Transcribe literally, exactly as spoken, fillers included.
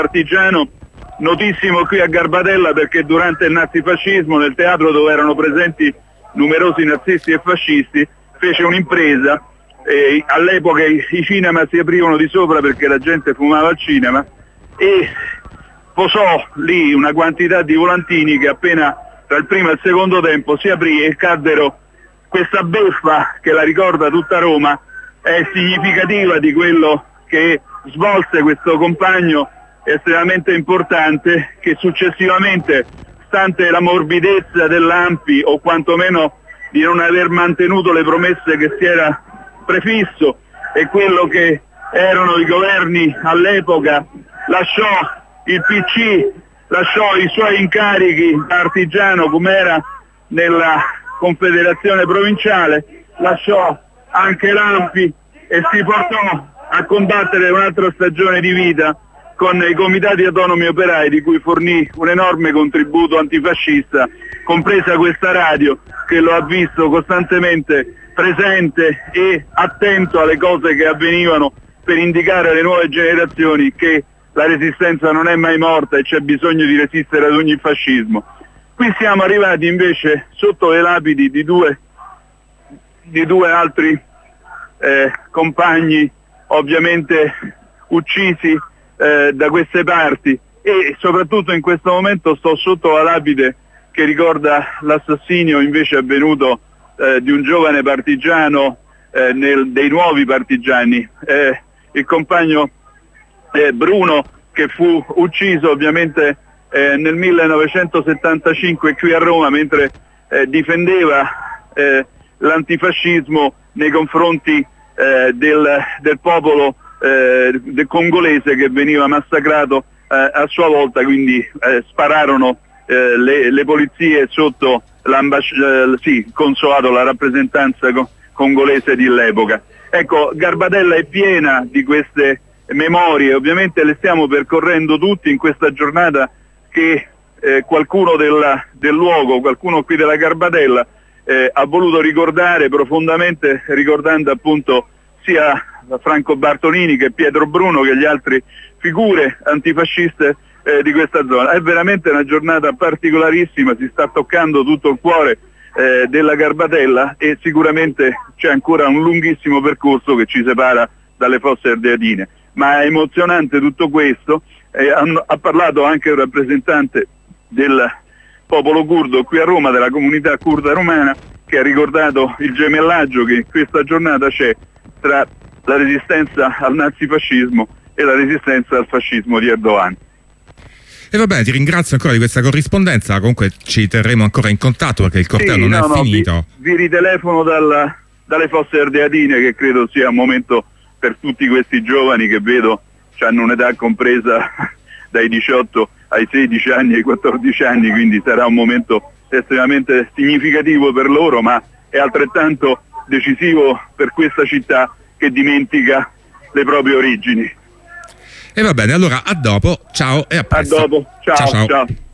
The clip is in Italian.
partigiano notissimo qui a Garbatella, perché durante il nazifascismo nel teatro dove erano presenti numerosi nazisti e fascisti fece un'impresa. E all'epoca i, i cinema si aprivano di sopra perché la gente fumava al cinema, e posò lì una quantità di volantini che appena tra il primo e il secondo tempo si aprì e caddero. Questa beffa, che la ricorda tutta Roma, è significativa di quello che svolse questo compagno estremamente importante, che successivamente, stante la morbidezza dell'A N P I o quantomeno di non aver mantenuto le promesse che si era prefisso e quello che erano i governi all'epoca, lasciò il P C, lasciò i suoi incarichi da artigiano come era nella Confederazione Provinciale, lasciò anche l'A N P I e si portò a combattere un'altra stagione di vita con i comitati autonomi operai, di cui fornì un enorme contributo antifascista, compresa questa radio che lo ha visto costantemente presente e attento alle cose che avvenivano, per indicare alle nuove generazioni che la resistenza non è mai morta e c'è bisogno di resistere ad ogni fascismo. Qui siamo arrivati invece sotto le lapidi di due, di due altri eh, compagni ovviamente uccisi eh, da queste parti, e soprattutto in questo momento sto sotto la lapide che ricorda l'assassinio invece avvenuto eh, di un giovane partigiano eh, nel, dei nuovi partigiani, eh, il compagno eh, Bruno, che fu ucciso ovviamente eh, nel millenovecentosettantacinque qui a Roma mentre eh, difendeva eh, l'antifascismo nei confronti eh, del, del popolo eh, del congolese che veniva massacrato eh, a sua volta, quindi eh, spararono eh, le, le polizie sotto l'ambasciata, eh, sì, consolato, la rappresentanza co- congolese dell'epoca. Ecco, Garbatella è piena di queste memorie, ovviamente le stiamo percorrendo tutti in questa giornata che eh, qualcuno della, del luogo, qualcuno qui della Garbatella eh, ha voluto ricordare profondamente, ricordando appunto sia Franco Bartolini che Pietro Bruno che gli altri figure antifasciste eh, di questa zona. È veramente una giornata particolarissima, si sta toccando tutto il cuore eh, della Garbatella, e sicuramente c'è ancora un lunghissimo percorso che ci separa dalle Fosse Ardeatine. Ma è emozionante tutto questo. Eh, hanno, ha parlato anche un rappresentante del popolo curdo qui a Roma, della comunità curda romana, che ha ricordato il gemellaggio che in questa giornata c'è tra la resistenza al nazifascismo e la resistenza al fascismo di Erdogan. E va bene, ti ringrazio ancora di questa corrispondenza, comunque ci terremo ancora in contatto perché il corteo sì, non no, è no, finito. Vi, vi ritelefono dal, dalle Fosse Ardeatine, che credo sia un momento per tutti questi giovani che vedo hanno un'età compresa dai diciotto ai sedici anni, ai quattordici anni, quindi sarà un momento estremamente significativo per loro, ma è altrettanto decisivo per questa città che dimentica le proprie origini. E va bene, allora a dopo, ciao e a presto. A dopo, ciao, ciao. ciao.